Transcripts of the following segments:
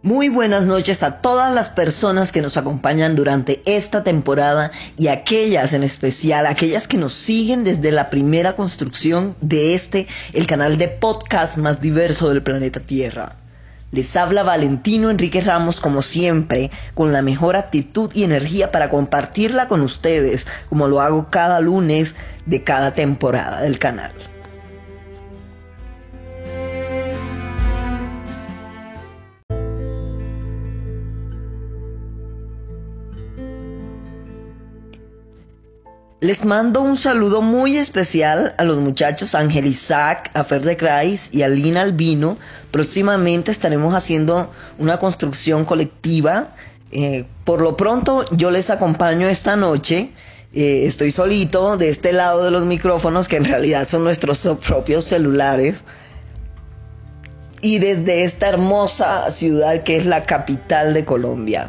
Muy buenas noches a todas las personas que nos acompañan durante esta temporada y aquellas en especial, aquellas que nos siguen desde la primera construcción de el canal de podcast más diverso del planeta Tierra. Les habla Valentino Enrique Ramos, como siempre, con la mejor actitud y energía para compartirla con ustedes, como lo hago cada lunes de cada temporada del canal. Les mando un saludo muy especial a los muchachos Ángel Isaac, a Fer de Kreis y a Lina Albino. Próximamente estaremos haciendo una construcción colectiva. Por lo pronto yo les acompaño esta noche. Estoy solito de este lado de los micrófonos, que en realidad son nuestros propios celulares. Y desde esta hermosa ciudad que es la capital de Colombia.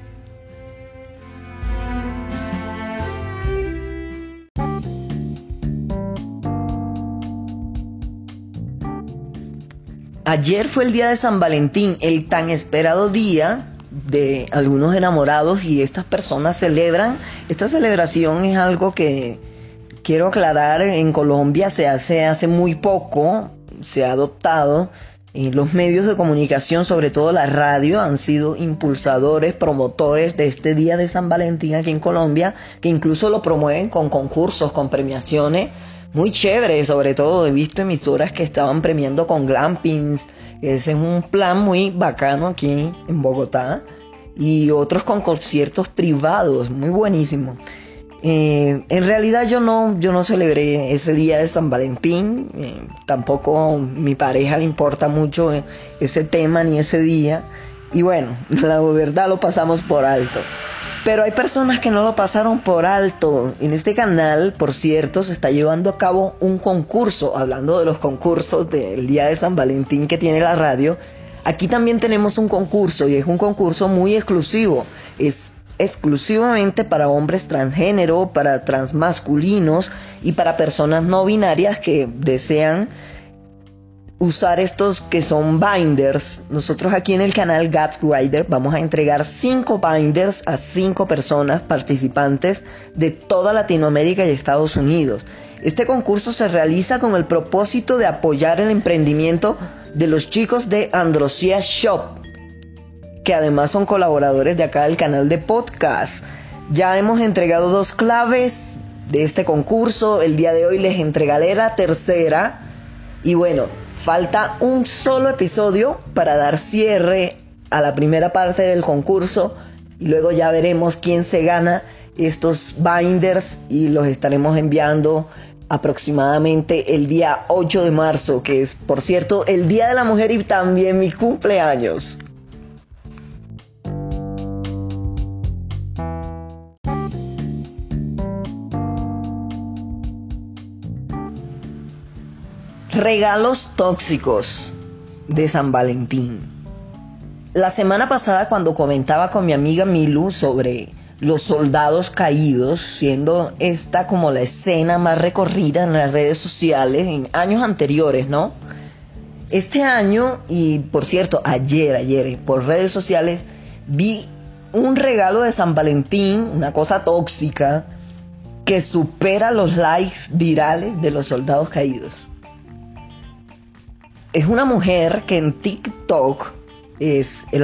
Ayer fue el día de San Valentín, el tan esperado día de algunos enamorados, y estas personas celebran. Esta celebración es algo que quiero aclarar, en Colombia se hace muy poco, se ha adoptado. Los medios de comunicación, sobre todo la radio, han sido impulsadores, promotores de este día de San Valentín aquí en Colombia, que incluso lo promueven con concursos, con premiaciones. Muy chévere, sobre todo he visto emisoras que estaban premiando con glampings. Ese es un plan muy bacano aquí en Bogotá. Y otros con conciertos privados, muy buenísimo. En realidad yo no celebré ese día de San Valentín. Tampoco a mi pareja le importa mucho ese tema ni ese día. Y bueno, la verdad lo pasamos por alto. Pero hay personas que no lo pasaron por alto. En este canal, por cierto, se está llevando a cabo un concurso. Hablando de los concursos del día de San Valentín que tiene la radio, aquí también tenemos un concurso, y es un concurso muy exclusivo. Es exclusivamente para hombres transgénero, para transmasculinos y para personas no binarias que desean usar estos que son binders. Nosotros aquí en el canal God's Rider vamos a entregar 5 binders a 5 personas participantes de toda Latinoamérica y Estados Unidos. Este concurso se realiza con el propósito de apoyar el emprendimiento de los chicos de Androsia Shop, que además son colaboradores de acá del canal de podcast. Ya hemos entregado 2 claves de este concurso. El día de hoy les entregaré la tercera. Y bueno, falta un solo episodio para dar cierre a la primera parte del concurso, y luego ya veremos quién se gana estos binders, y los estaremos enviando aproximadamente el día 8 de marzo, que es, por cierto, el Día de la Mujer y también mi cumpleaños. Regalos tóxicos de San Valentín. La semana pasada, cuando comentaba con mi amiga Milu sobre los soldados caídos, siendo esta como la escena más recorrida en las redes sociales en años anteriores, ¿no? Este año, y por cierto, ayer por redes sociales vi un regalo de San Valentín, una cosa tóxica, que supera los likes virales de los soldados caídos. Es una mujer que en TikTok es el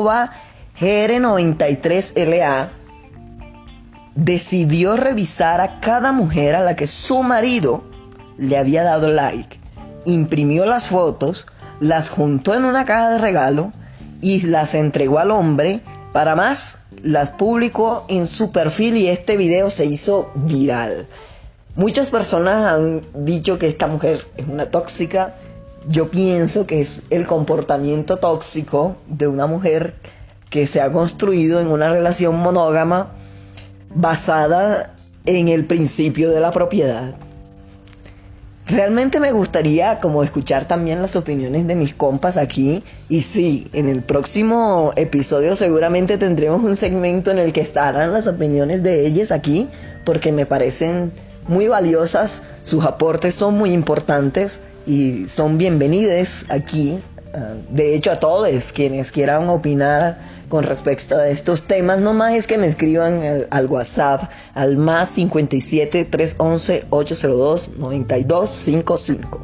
@gr93la. Decidió revisar a cada mujer a la que su marido le había dado like. Imprimió las fotos, las juntó en una caja de regalo y las entregó al hombre. Para más, las publicó en su perfil, y este video se hizo viral. Muchas personas han dicho que esta mujer es una tóxica. Yo pienso que es el comportamiento tóxico de una mujer que se ha construido en una relación monógama basada en el principio de la propiedad. Realmente me gustaría como escuchar también las opiniones de mis compas aquí. Y sí, en el próximo episodio seguramente tendremos un segmento en el que estarán las opiniones de ellas aquí, porque me parecen muy valiosas, sus aportes son muy importantes y son bienvenidos aquí De hecho, a todos quienes quieran opinar con respecto a estos temas, nomás es que me escriban al WhatsApp al más 57 311 802 9255.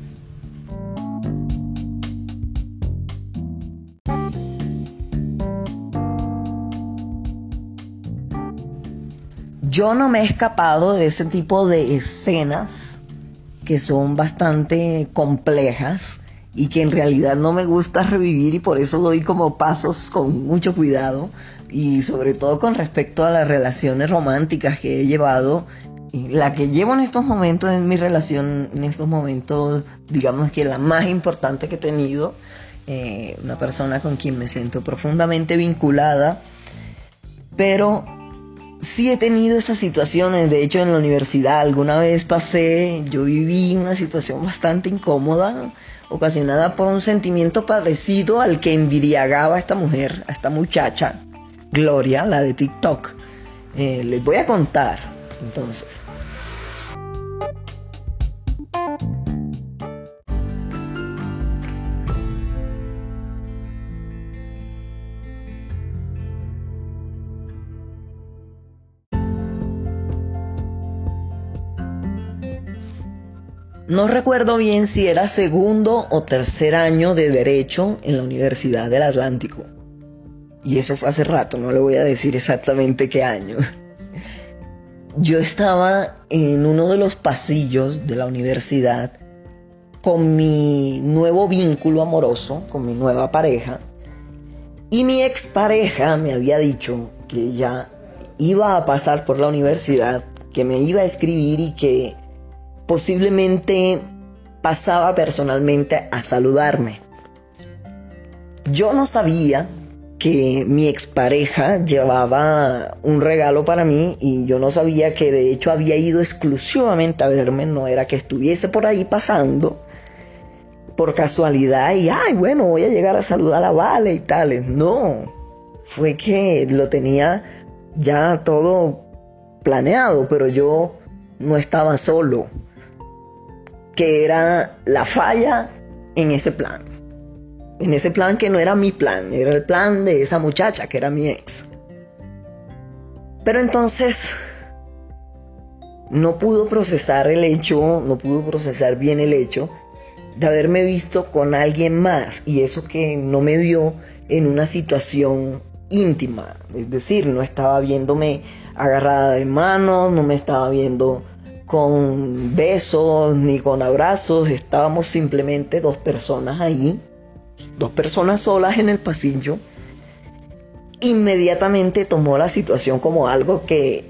Yo no me he escapado de ese tipo de escenas que son bastante complejas y que en realidad no me gusta revivir, y por eso doy como pasos con mucho cuidado, y sobre todo con respecto a las relaciones románticas que he llevado. La que llevo en estos momentos es mi relación, en estos momentos, digamos que la más importante que he tenido, una persona con quien me siento profundamente vinculada, pero sí he tenido esas situaciones. De hecho, en la universidad alguna vez yo viví una situación bastante incómoda, ocasionada por un sentimiento parecido al que embriagaba a esta mujer, a esta muchacha, Gloria, la de TikTok. Les voy a contar, entonces. No recuerdo bien si era segundo o tercer año de Derecho en la Universidad del Atlántico. Y eso fue hace rato, no le voy a decir exactamente qué año. Yo estaba en uno de los pasillos de la universidad con mi nuevo vínculo amoroso, con mi nueva pareja. Y mi expareja me había dicho que ella iba a pasar por la universidad, que me iba a escribir y que posiblemente pasaba personalmente a saludarme. Yo no sabía que mi expareja llevaba un regalo para mí, y yo no sabía que de hecho había ido exclusivamente a verme. No era que estuviese por ahí pasando por casualidad y bueno, voy a llegar a saludar a Vale y tales. No, fue que lo tenía ya todo planeado, pero yo no estaba solo, que era la falla en ese plan. En ese plan que no era mi plan, era el plan de esa muchacha que era mi ex. Pero entonces no pudo procesar bien el hecho de haberme visto con alguien más, y eso que no me vio en una situación íntima. Es decir, no estaba viéndome agarrada de manos, no me estaba viendo con besos ni con abrazos. Estábamos simplemente dos personas ahí, dos personas solas en el pasillo. Inmediatamente tomó la situación como algo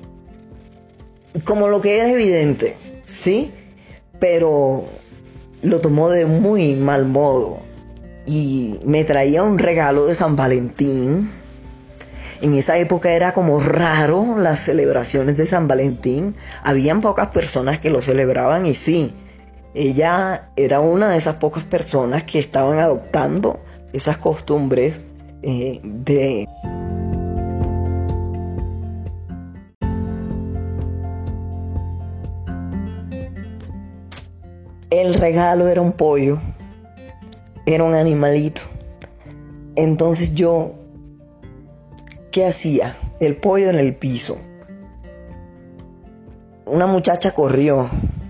como lo que era evidente, ¿sí? Pero lo tomó de muy mal modo y me traía un regalo de San Valentín. En esa época era como raro las celebraciones de San Valentín. Habían pocas personas que lo celebraban, y sí, ella era una de esas pocas personas que estaban adoptando esas costumbres de... El regalo era un pollo, era un animalito. Entonces yo, ¿qué hacía? El pollo en el piso. Una muchacha corrió.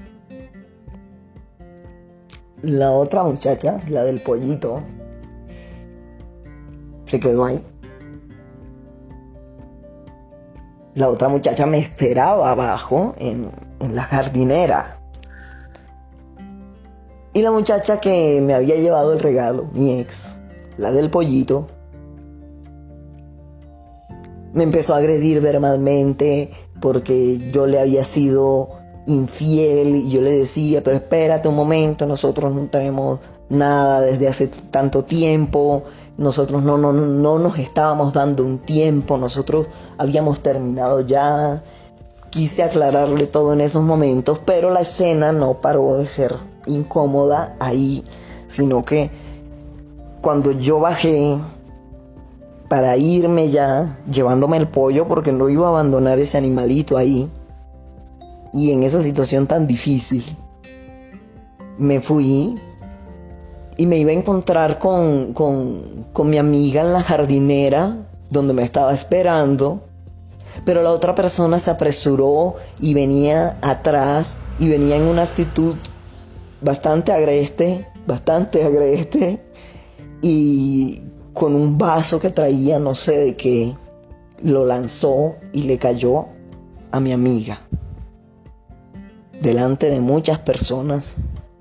La otra muchacha, la del pollito, se quedó ahí. La otra muchacha me esperaba abajo en la jardinera. Y la muchacha que me había llevado el regalo, mi ex, la del pollito, me empezó a agredir verbalmente porque yo le había sido infiel, y yo le decía, pero espérate un momento, nosotros no tenemos nada desde hace tanto tiempo, nosotros no nos estábamos dando un tiempo, nosotros habíamos terminado ya. Quise aclararle todo en esos momentos, pero la escena no paró de ser incómoda ahí, sino que cuando yo bajé para irme ya, llevándome el pollo, porque no iba a abandonar ese animalito ahí, y en esa situación tan difícil, me fui y me iba a encontrar con mi amiga en la jardinera donde me estaba esperando, pero la otra persona se apresuró y venía atrás y venía en una actitud bastante agreste, y con un vaso que traía no sé de qué, lo lanzó y le cayó a mi amiga delante de muchas personas.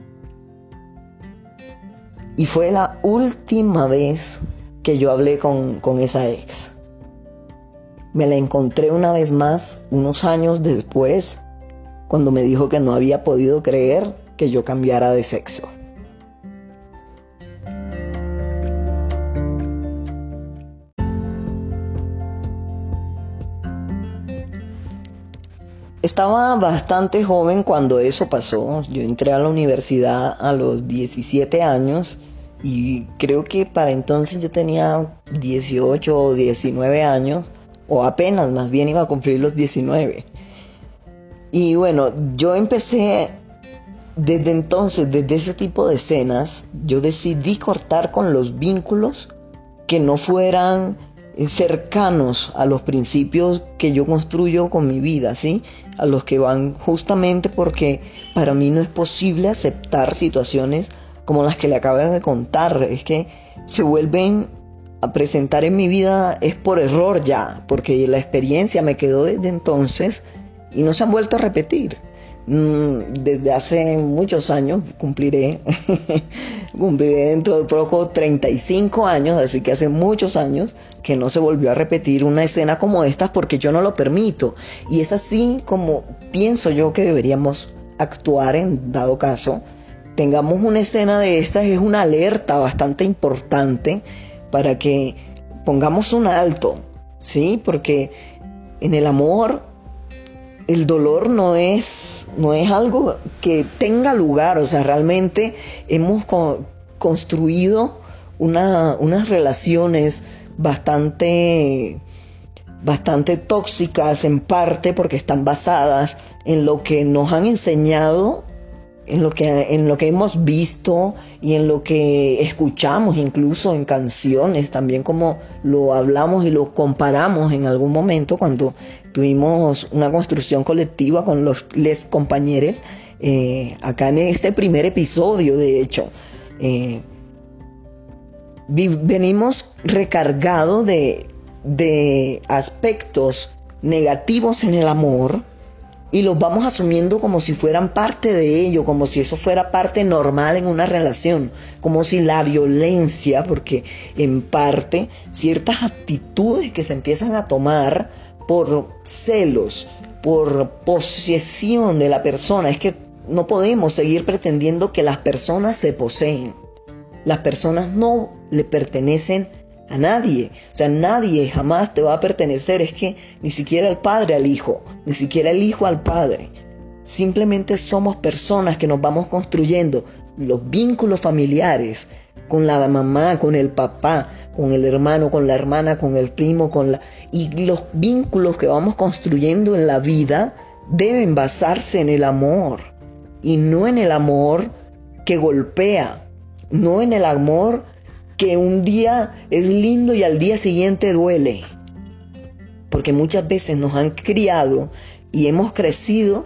Y fue la última vez que yo hablé con esa ex. Me la encontré una vez más unos años después, cuando me dijo que no había podido creer que yo cambiara de sexo. Estaba bastante joven cuando eso pasó. Yo entré a la universidad a los 17 años y creo que para entonces yo tenía 18 o 19 años, o apenas, más bien iba a cumplir los 19. Y bueno, yo empecé desde entonces, desde ese tipo de escenas, yo decidí cortar con los vínculos que no fueran cercanos a los principios que yo construyo con mi vida, ¿sí? A los que van justamente porque para mí no es posible aceptar situaciones como las que le acabo de contar. Es que se vuelven a presentar en mi vida es por error ya, porque la experiencia me quedó desde entonces y no se han vuelto a repetir. Desde hace muchos años cumpliré dentro de poco 35 años, así que hace muchos años que no se volvió a repetir una escena como esta, porque yo no lo permito. Y es así como pienso yo que deberíamos actuar en dado caso tengamos una escena de estas. Es una alerta bastante importante para que pongamos un alto, ¿sí? Porque en el amor el dolor no es algo que tenga lugar. O sea, realmente hemos construido unas relaciones bastante tóxicas, en parte porque están basadas en lo que nos han enseñado, en lo que hemos visto y en lo que escuchamos, incluso en canciones, también como lo hablamos y lo comparamos en algún momento cuando tuvimos una construcción colectiva con les compañeros, acá en este primer episodio, de hecho. Venimos recargados de aspectos negativos en el amor y los vamos asumiendo como si fueran parte de ello, como si eso fuera parte normal en una relación, como si la violencia, porque en parte ciertas actitudes que se empiezan a tomar por celos, por posesión de la persona, es que no podemos seguir pretendiendo que las personas se poseen. Las personas no le pertenecen a nadie. O sea, nadie jamás te va a pertenecer. Es que ni siquiera el padre al hijo, ni siquiera el hijo al padre. Simplemente somos personas que nos vamos construyendo los vínculos familiares con la mamá, con el papá, con el hermano, con la hermana, con el primo, y los vínculos que vamos construyendo en la vida deben basarse en el amor y no en el amor que golpea, no en el amor que un día es lindo y al día siguiente duele. Porque muchas veces nos han criado y hemos crecido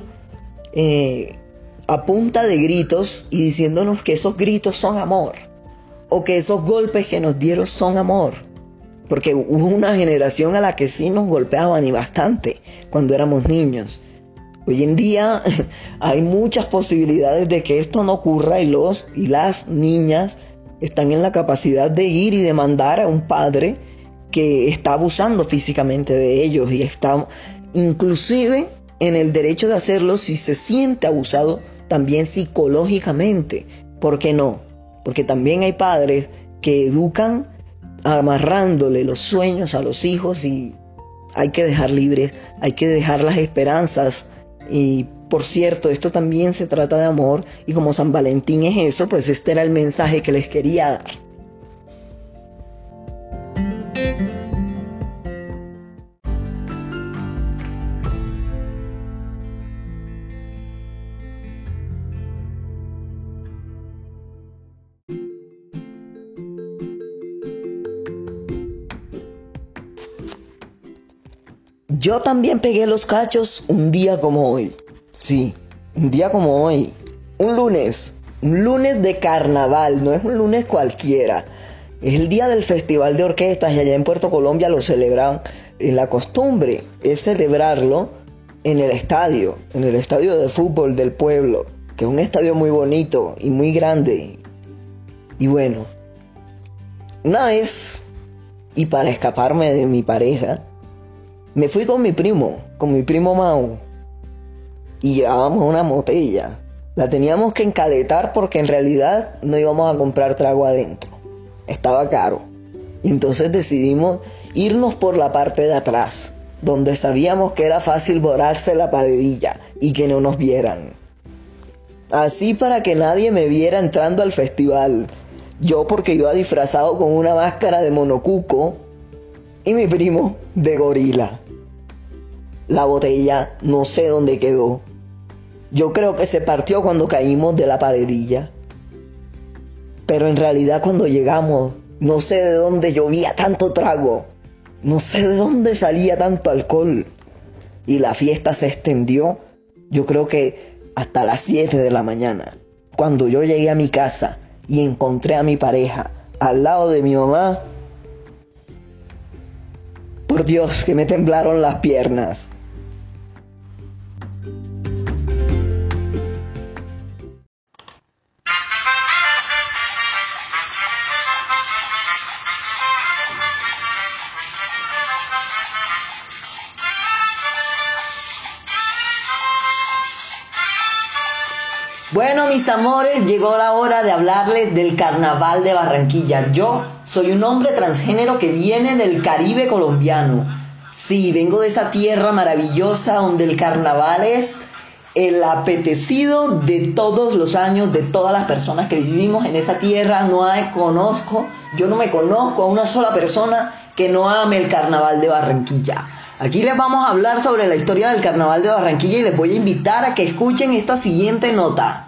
a punta de gritos y diciéndonos que esos gritos son amor, o que esos golpes que nos dieron son amor. Porque hubo una generación a la que sí nos golpeaban, y bastante, cuando éramos niños. Hoy en día hay muchas posibilidades de que esto no ocurra y las niñas están en la capacidad de ir y demandar a un padre que está abusando físicamente de ellos, y está inclusive en el derecho de hacerlo si se siente abusado también psicológicamente. ¿Por qué no? Porque también hay padres que educan amarrándole los sueños a los hijos, y hay que dejar libres, hay que dejar las esperanzas. Y por cierto, esto también se trata de amor, y como San Valentín es eso, pues este era el mensaje que les quería dar. Yo también pegué los cachos un día como hoy. Sí, un día como hoy. Un lunes de carnaval, no es un lunes cualquiera. Es el día del Festival de Orquestas y allá en Puerto Colombia lo celebran. La costumbre es celebrarlo en el estadio de fútbol del pueblo, que es un estadio muy bonito y muy grande. Y bueno, una vez, y para escaparme de mi pareja, me fui con mi primo Mau, y llevábamos una botella. La teníamos que encaletar porque en realidad no íbamos a comprar trago adentro. Estaba caro. Y entonces decidimos irnos por la parte de atrás, donde sabíamos que era fácil borrarse la paredilla y que no nos vieran. Así para que nadie me viera entrando al festival. Yo porque iba disfrazado con una máscara de monocuco y mi primo de gorila. La botella no sé dónde quedó. Yo creo que se partió cuando caímos de la paredilla. Pero en realidad cuando llegamos, no sé de dónde llovía tanto trago. No sé de dónde salía tanto alcohol. Y la fiesta se extendió, yo creo que hasta las 7 de la mañana. Cuando yo llegué a mi casa y encontré a mi pareja al lado de mi mamá, por Dios que me temblaron las piernas. Bueno, mis amores, llegó la hora de hablarles del Carnaval de Barranquilla. Yo soy un hombre transgénero que viene del Caribe colombiano. Sí, vengo de esa tierra maravillosa donde el carnaval es el apetecido de todos los años, de todas las personas que vivimos en esa tierra. Yo no me conozco a una sola persona que no ame el Carnaval de Barranquilla. Aquí les vamos a hablar sobre la historia del Carnaval de Barranquilla y les voy a invitar a que escuchen esta siguiente nota.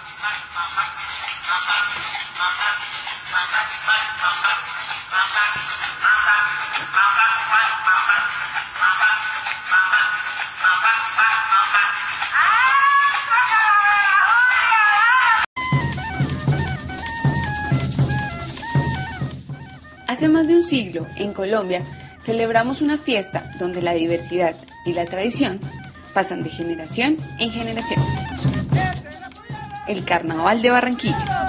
Hace más de un siglo, en Colombia, celebramos una fiesta donde la diversidad y la tradición pasan de generación en generación. El Carnaval de Barranquilla.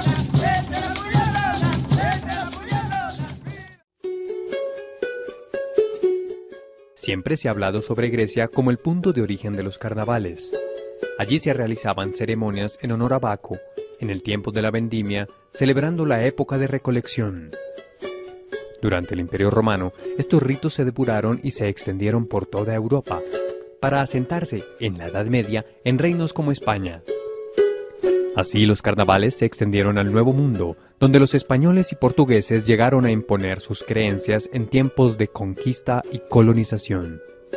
Siempre se ha hablado sobre Grecia como el punto de origen de los carnavales. Allí se realizaban ceremonias en honor a Baco, en el tiempo de la vendimia, celebrando la época de recolección. Durante el Imperio Romano, estos ritos se depuraron y se extendieron por toda Europa, para asentarse, en la Edad Media, en reinos como España. Así los carnavales se extendieron al Nuevo Mundo, donde los españoles y portugueses llegaron a imponer sus creencias en tiempos de conquista y colonización.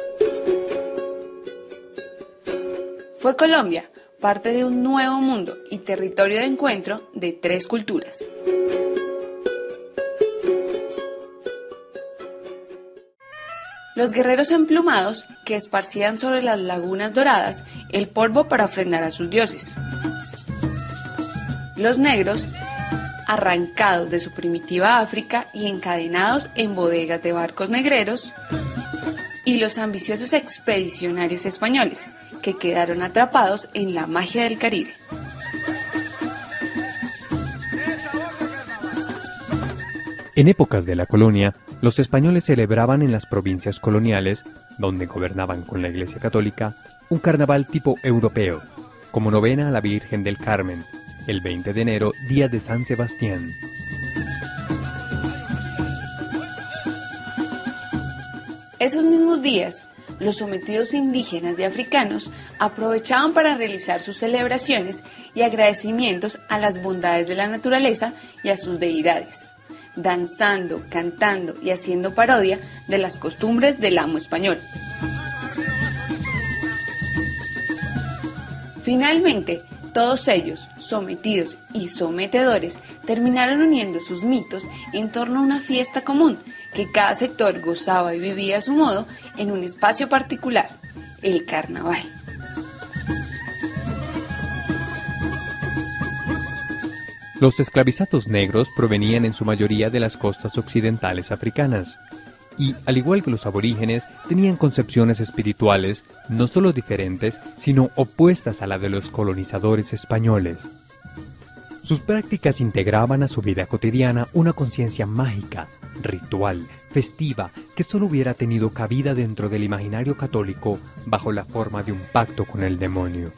Fue Colombia parte de un nuevo mundo y territorio de encuentro de tres culturas. Los guerreros emplumados que esparcían sobre las lagunas doradas el polvo para ofrendar a sus dioses. Los negros, arrancados de su primitiva África y encadenados en bodegas de barcos negreros. Y los ambiciosos expedicionarios españoles, que quedaron atrapados en la magia del Caribe. En épocas de la colonia, los españoles celebraban en las provincias coloniales, donde gobernaban con la Iglesia Católica, un carnaval tipo europeo, como novena a la Virgen del Carmen, el 20 de enero, día de San Sebastián. Esos mismos días, los sometidos indígenas y africanos aprovechaban para realizar sus celebraciones y agradecimientos a las bondades de la naturaleza y a sus deidades, danzando, cantando y haciendo parodia de las costumbres del amo español. Finalmente, todos ellos, sometidos y sometedores, terminaron uniendo sus mitos en torno a una fiesta común que cada sector gozaba y vivía a su modo en un espacio particular, el carnaval. Los esclavizados negros provenían en su mayoría de las costas occidentales africanas y, al igual que los aborígenes, tenían concepciones espirituales no solo diferentes, sino opuestas a la de los colonizadores españoles. Sus prácticas integraban a su vida cotidiana una conciencia mágica, ritual, festiva, que solo hubiera tenido cabida dentro del imaginario católico bajo la forma de un pacto con el demonio.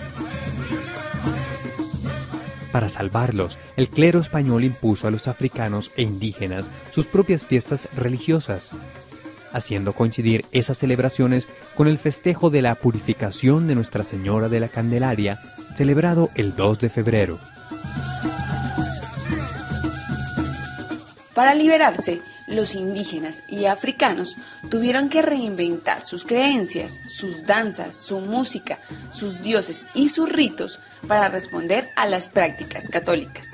Para salvarlos, el clero español impuso a los africanos e indígenas sus propias fiestas religiosas, haciendo coincidir esas celebraciones con el festejo de la purificación de Nuestra Señora de la Candelaria, celebrado el 2 de febrero. Para liberarse, los indígenas y africanos tuvieron que reinventar sus creencias, sus danzas, su música, sus dioses y sus ritos para responder a las prácticas católicas.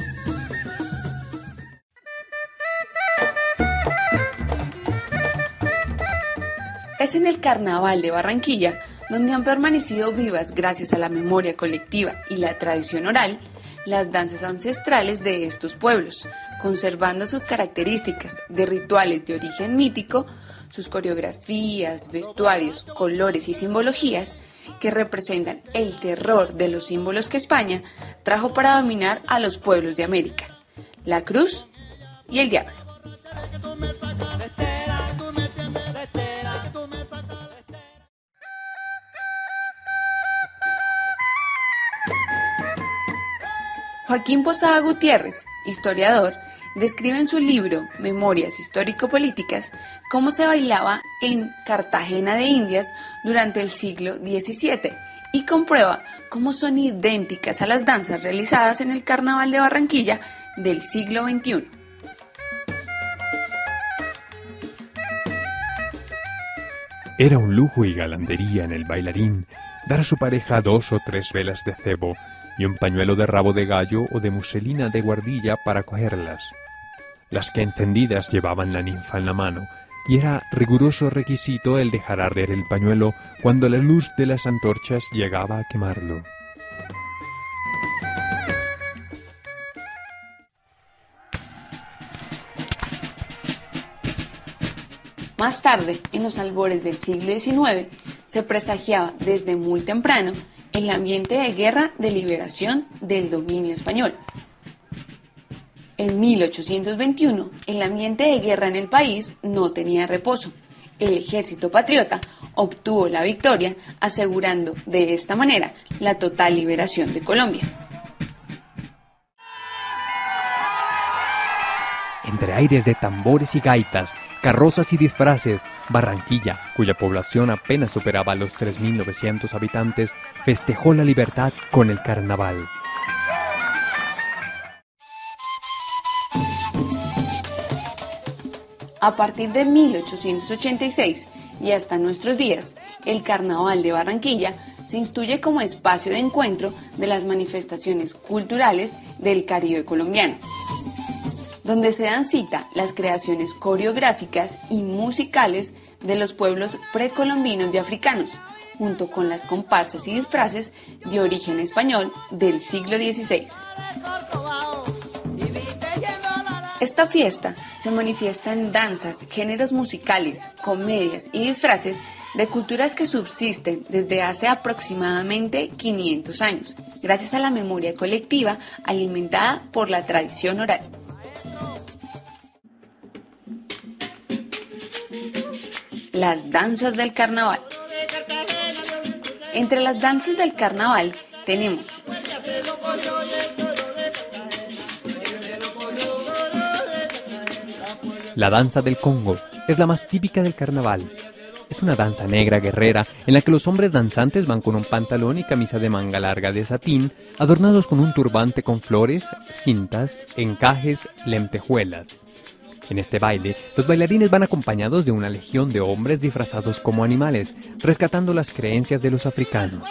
Es en el Carnaval de Barranquilla donde han permanecido vivas, gracias a la memoria colectiva y la tradición oral, las danzas ancestrales de estos pueblos, conservando sus características de rituales de origen mítico, sus coreografías, vestuarios, colores y simbologías que representan el terror de los símbolos que España trajo para dominar a los pueblos de América: la cruz y el diablo. Joaquín Posada Gutiérrez, historiador, describe en su libro Memorias histórico-políticas cómo se bailaba en Cartagena de Indias durante el siglo XVII y comprueba cómo son idénticas a las danzas realizadas en el Carnaval de Barranquilla del siglo XXI. Era un lujo y galantería en el bailarín dar a su pareja 2 o 3 velas de cebo y un pañuelo de rabo de gallo o de muselina de guardilla para cogerlas. Las que encendidas llevaban la ninfa en la mano, y era riguroso requisito el dejar arder el pañuelo cuando la luz de las antorchas llegaba a quemarlo. Más tarde, en los albores del siglo XIX, se presagiaba desde muy temprano el ambiente de guerra de liberación del dominio español. En 1821, el ambiente de guerra en el país no tenía reposo. El ejército patriota obtuvo la victoria, asegurando de esta manera la total liberación de Colombia. Entre aires de tambores y gaitas, carrozas y disfraces, Barranquilla, cuya población apenas superaba los 3.900 habitantes, festejó la libertad con el carnaval. A partir de 1886 y hasta nuestros días, el Carnaval de Barranquilla se instituye como espacio de encuentro de las manifestaciones culturales del Caribe colombiano, donde se dan cita las creaciones coreográficas y musicales de los pueblos precolombinos y africanos, junto con las comparsas y disfraces de origen español del siglo XVI. Esta fiesta se manifiesta en danzas, géneros musicales, comedias y disfraces de culturas que subsisten desde hace aproximadamente 500 años, gracias a la memoria colectiva alimentada por la tradición oral. Las danzas del carnaval. Entre las danzas del carnaval tenemos la danza del Congo es la más típica del carnaval. Es una danza negra guerrera en la que los hombres danzantes van con un pantalón y camisa de manga larga de satín, adornados con un turbante con flores, cintas, encajes, lentejuelas. En este baile, los bailarines van acompañados de una legión de hombres disfrazados como animales, rescatando las creencias de los africanos.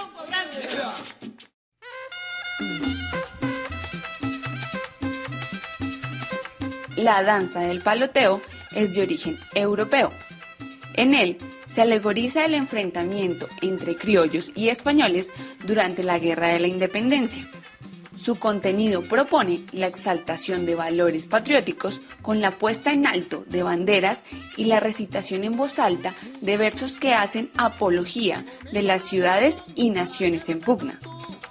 la danza del paloteo es de origen europeo. En él se alegoriza el enfrentamiento entre criollos y españoles durante la Guerra de la Independencia. Su contenido propone la exaltación de valores patrióticos con la puesta en alto de banderas y la recitación en voz alta de versos que hacen apología de las ciudades y naciones en pugna.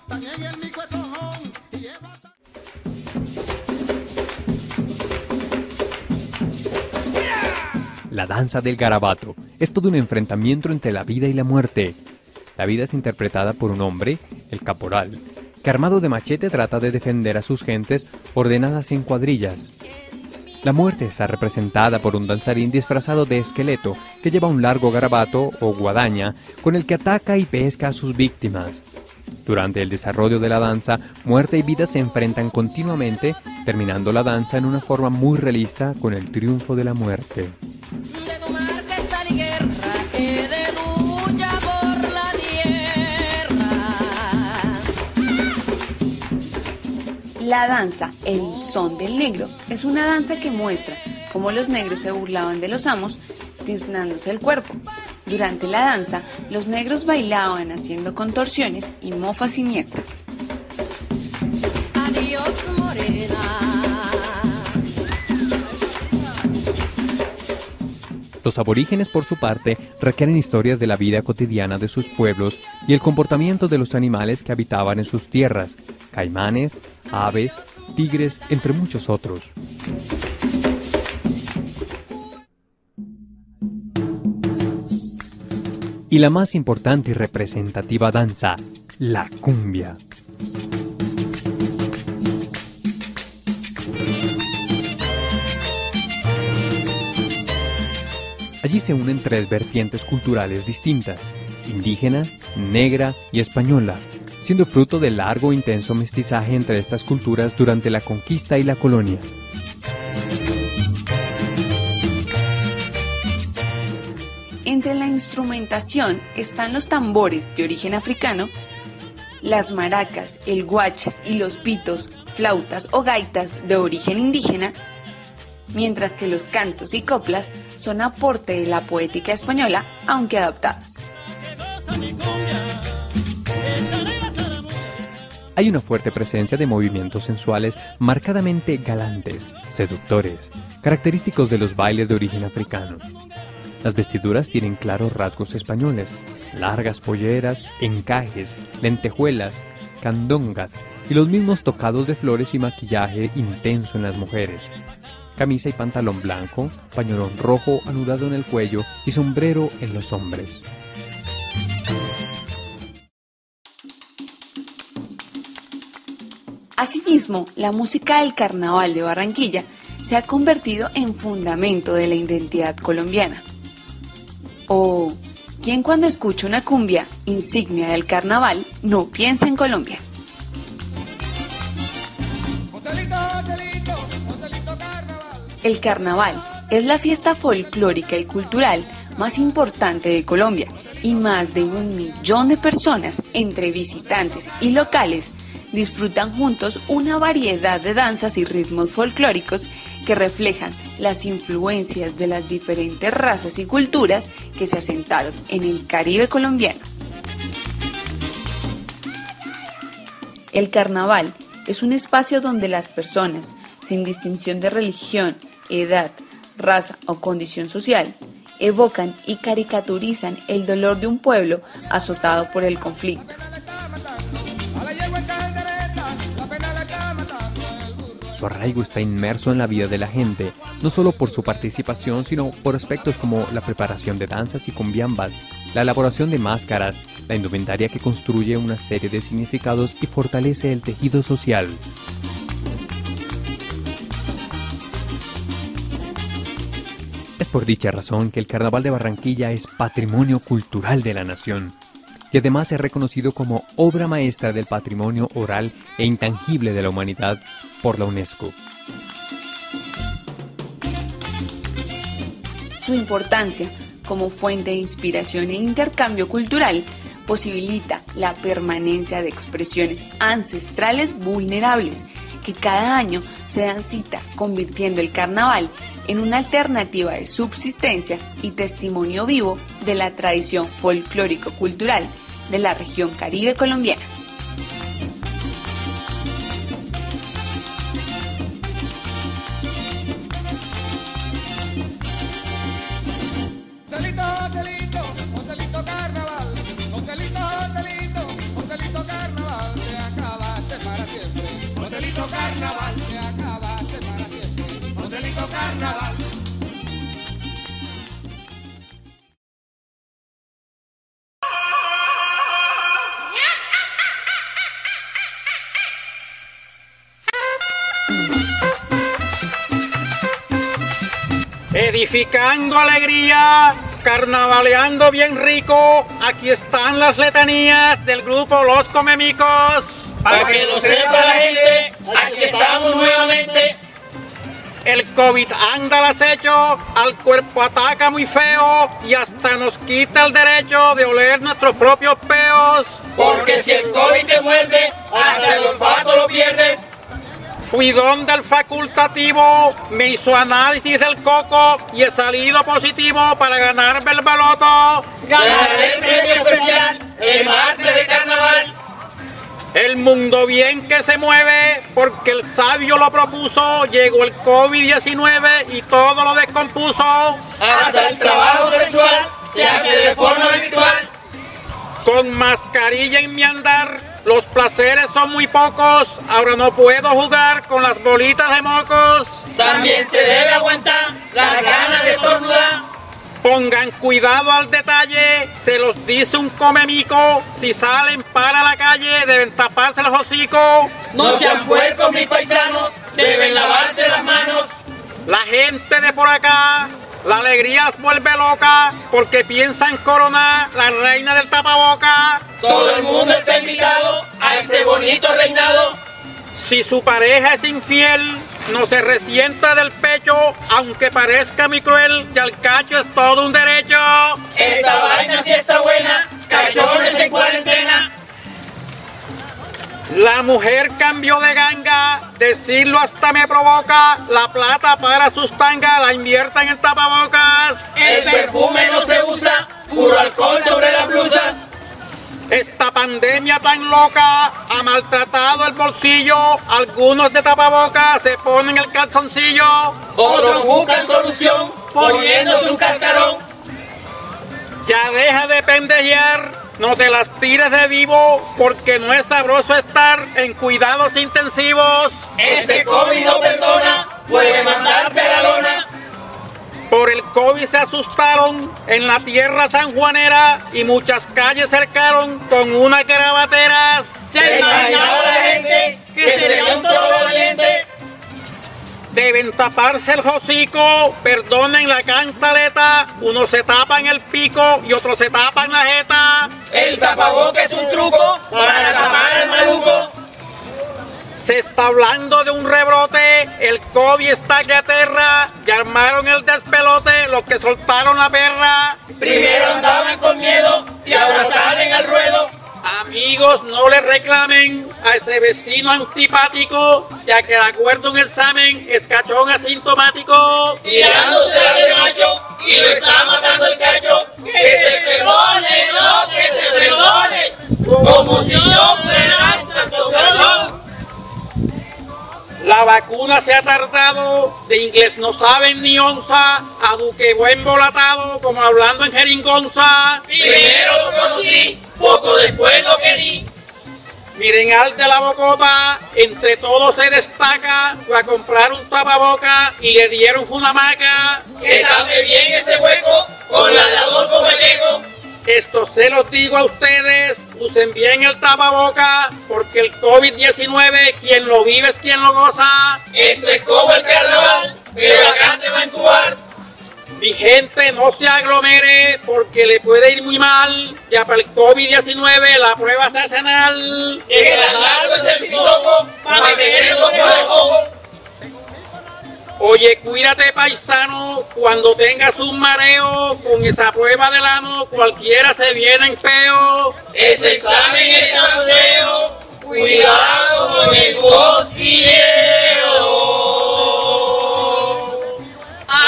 La danza del garabato es todo un enfrentamiento entre la vida y la muerte. La vida es interpretada por un hombre, el caporal, que armado de machete trata de defender a sus gentes ordenadas en cuadrillas. La muerte está representada por un danzarín disfrazado de esqueleto que lleva un largo garabato o guadaña con el que ataca y pesca a sus víctimas. Durante el desarrollo de la danza, muerte y vida se enfrentan continuamente, terminando la danza en una forma muy realista con el triunfo de la muerte. La danza El Son del Negro es una danza que muestra cómo los negros se burlaban de los amos, tiznándose el cuerpo. Durante la danza, los negros bailaban haciendo contorsiones y mofas siniestras. Adiós, morena. Los aborígenes, por su parte, requieren historias de la vida cotidiana de sus pueblos y el comportamiento de los animales que habitaban en sus tierras, caimanes, aves, tigres, entre muchos otros. Y la más importante y representativa danza, la cumbia. Allí se unen tres vertientes culturales distintas, indígena, negra y española, siendo fruto del largo e intenso mestizaje entre estas culturas durante la conquista y la colonia. Entre la instrumentación están los tambores de origen africano, las maracas, el guache y los pitos, flautas o gaitas de origen indígena, mientras que los cantos y coplas son aporte de la poética española, aunque adaptadas. Hay una fuerte presencia de movimientos sensuales marcadamente galantes, seductores, característicos de los bailes de origen africano. Las vestiduras tienen claros rasgos españoles, largas polleras, encajes, lentejuelas, candongas y los mismos tocados de flores y maquillaje intenso en las mujeres. Camisa y pantalón blanco, pañolón rojo anudado en el cuello y sombrero en los hombres. Asimismo, la música del Carnaval de Barranquilla se ha convertido en fundamento de la identidad colombiana. O, ¿quién cuando escucha una cumbia, insignia del carnaval, no piensa en Colombia? El carnaval es la fiesta folclórica y cultural más importante de Colombia y más de 1 millón de personas, entre visitantes y locales, disfrutan juntos una variedad de danzas y ritmos folclóricos que reflejan las influencias de las diferentes razas y culturas que se asentaron en el Caribe colombiano. El carnaval es un espacio donde las personas, sin distinción de religión, edad, raza o condición social, evocan y caricaturizan el dolor de un pueblo azotado por el conflicto. Su arraigo está inmerso en la vida de la gente, no solo por su participación, sino por aspectos como la preparación de danzas y cumbiambas, la elaboración de máscaras, la indumentaria que construye una serie de significados y fortalece el tejido social. Es por dicha razón que el Carnaval de Barranquilla es patrimonio cultural de la nación y además es reconocido como obra maestra del patrimonio oral e intangible de la humanidad por la UNESCO. Su importancia como fuente de inspiración e intercambio cultural posibilita la permanencia de expresiones ancestrales vulnerables que cada año se dan cita, convirtiendo el carnaval en una alternativa de subsistencia y testimonio vivo de la tradición folclórico-cultural de la región Caribe colombiana. Joselito Carnaval, Joselito Carnaval, te acabaste para siempre. Joselito Carnaval, te acabaste para siempre. Joselito Carnaval. Edificando alegría, carnavaleando bien rico, aquí están las letanías del grupo Los Comemicos. Para que lo sepa la gente, aquí estamos nuevamente. El COVID anda al acecho, al cuerpo ataca muy feo y hasta nos quita el derecho de oler nuestros propios peos. Porque si el COVID te muerde, hasta el olfato lo pierdes. Fui donde el facultativo me hizo análisis del coco y he salido positivo para ganarme el baloto. Ganaré el premio especial el martes de carnaval. El mundo bien que se mueve porque el sabio lo propuso. Llegó el COVID-19 y todo lo descompuso. Hasta el trabajo sexual se hace de forma virtual. Con mascarilla en mi andar, los placeres son muy pocos. Ahora no puedo jugar con las bolitas de mocos. También se debe aguantar las ganas de estornudar. Pongan cuidado al detalle, se los dice un comemico. Si salen para la calle deben taparse los hocicos. No sean puercos mis paisanos, deben lavarse las manos. La gente de por acá, la alegría se vuelve loca porque piensan coronar la reina del tapaboca. Todo el mundo está invitado a ese bonito reinado. Si su pareja es infiel, no se resienta del pecho, aunque parezca muy cruel, ya el cacho es todo un derecho. Esta vaina sí está buena, cachones en cuarentena. La mujer cambió de ganga, decirlo hasta me provoca. La plata para sus tangas la inviertan en tapabocas. El perfume no se usa, puro alcohol sobre las blusas. Esta pandemia tan loca ha maltratado el bolsillo. Algunos de tapabocas se ponen el calzoncillo. Otros buscan solución poniéndose un cascarón. Ya deja de pendejear, no te las tires de vivo, porque no es sabroso estar en cuidados intensivos. Este COVID no perdona, puede mandarte a la lona. Por el COVID se asustaron en la tierra sanjuanera y muchas calles cercaron con unas garabateras. Se imaginaba la gente que sería un toro valiente. Deben taparse el hocico, perdonen la cantaleta. Unos se tapan el pico y otros se tapan la jeta. El tapaboca es un truco para tapar al maluco. Se está hablando de un rebrote, el COVID está que aterra. Ya armaron el despelote los que soltaron la perra. Primero andaban con miedo y ahora salen al ruedo. Amigos, no le reclamen a ese vecino antipático, ya que de acuerdo a un examen es cachón asintomático. Tirándose de macho y lo está matando el cacho. Que te perdone, no, que te perdone. Como si yo fuera el santo cachón. La vacuna se ha tardado, de inglés no saben ni onza, a Duque buen volatado como hablando en jeringonza. Primero lo conocí, poco después lo querí. Miren al de la bocota, entre todos se destaca, fue a comprar un tapaboca y le dieron una hamaca. Que tape bien ese hueco con la de Adolfo Pacheco. Esto se los digo a ustedes, usen bien el tapaboca, porque el COVID-19, quien lo vive es quien lo goza. Esto es como el carnaval, pero acá se va a entubar. Mi gente, no se aglomere, porque le puede ir muy mal. Ya para el COVID-19 la prueba se hace anal. Que tan largo es el pitoco para meterlo por el ojo. Oye, cuídate paisano, cuando tengas un mareo, con esa prueba del ano, cualquiera se viene en peo. Ese examen es tan feo, cuidado con el cosquilleo.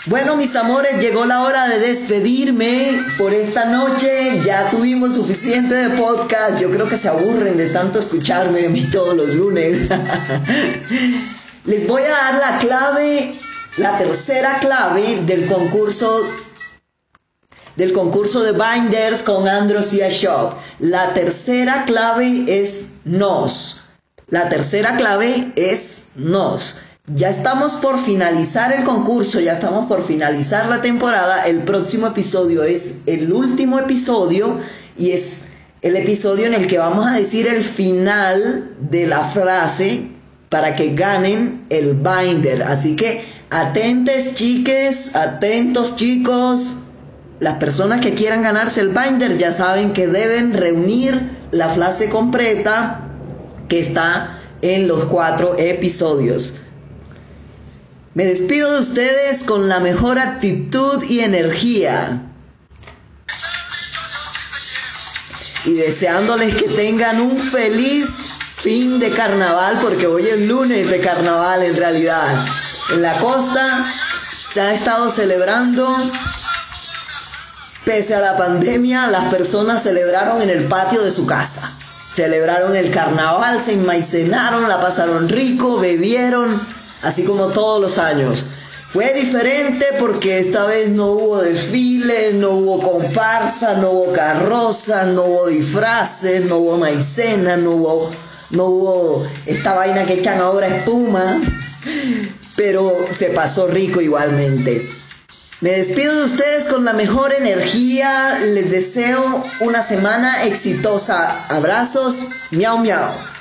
Bueno, mis amores, llegó la hora de despedirme por esta noche. Ya tuvimos suficiente de podcast. Yo creo que se aburren de tanto escucharme a mí todos los lunes. Les voy a dar la clave, la tercera clave del concurso de Binders con Androsia Shop. La tercera clave es nos. La tercera clave es nos. Ya estamos por finalizar el concurso, ya estamos por finalizar la temporada. El próximo episodio es el último episodio y es el episodio en el que vamos a decir el final de la frase para que ganen el binder. Así que atentes, chiques, atentos, chicos. Las personas que quieran ganarse el binder ya saben que deben reunir la frase completa que está en los 4 episodios. Me despido de ustedes con la mejor actitud y energía. Y deseándoles que tengan un feliz fin de carnaval, porque hoy es lunes de carnaval en realidad. En la costa se ha estado celebrando, pese a la pandemia, las personas celebraron en el patio de su casa. Celebraron el carnaval, se enmaicenaron, la pasaron rico, bebieron, así como todos los años. Fue diferente porque esta vez no hubo desfile, no hubo comparsa, no hubo carroza, no hubo disfraces, no hubo maicena, no hubo esta vaina que echan ahora espuma, pero se pasó rico igualmente. Me despido de ustedes con la mejor energía, les deseo una semana exitosa. Abrazos, miau miau.